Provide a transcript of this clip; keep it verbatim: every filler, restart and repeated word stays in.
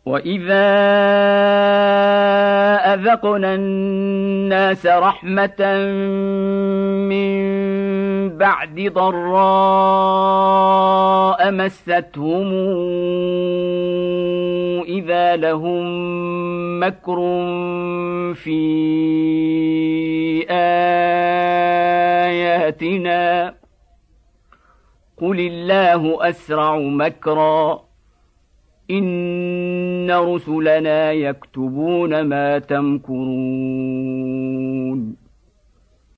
وإذا أذقنا الناس رحمة من بعد ضراء مستهم إذا لهم مكر في آياتنا قل الله أسرع مكرا إن رسلنا يكتبون ما تمكرون